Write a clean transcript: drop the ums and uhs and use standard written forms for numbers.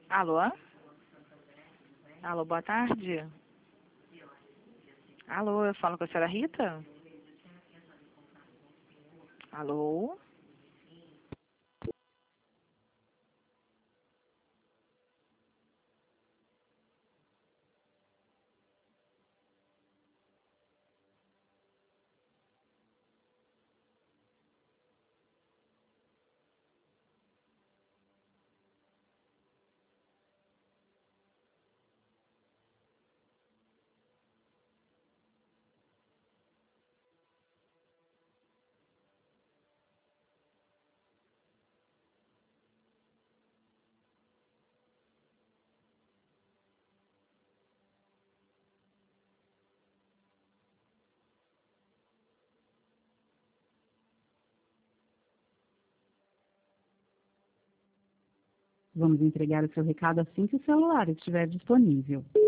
Alô? Alô, boa tarde. Alô, eu falo com a senhora Rita? Alô? Vamos entregar o seu recado assim que o celular estiver disponível.